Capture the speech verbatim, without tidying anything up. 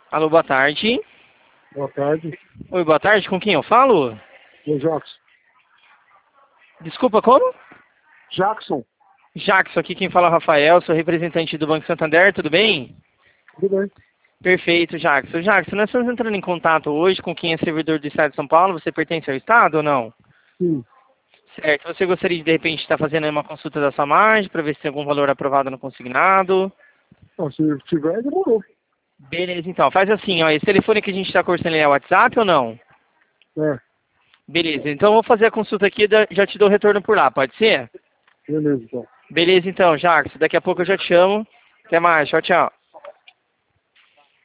Alô, boa tarde. Boa tarde. Oi, boa tarde. Com quem eu falo? O Jackson. Desculpa, como? Jackson. Jackson, aqui quem fala é o Rafael, sou representante do Banco Santander, tudo bem? Tudo bem? Perfeito, Jackson. Jackson, nós estamos entrando em contato hoje com quem é servidor do Estado de São Paulo. Você pertence ao Estado ou não? Sim. Certo. Você gostaria de, de repente, estar fazendo aí uma consulta da sua margem para ver se tem algum valor aprovado no consignado? Ah, se tiver, demorou. Beleza, então. Faz assim, ó. Esse telefone que a gente está conversando é o WhatsApp ou não? É, Beleza. Então eu vou fazer a consulta aqui e já te dou o retorno por lá, pode ser? beleza, então. Beleza, então, Jackson. Daqui a pouco eu já te chamo. Até mais. Tchau, tchau.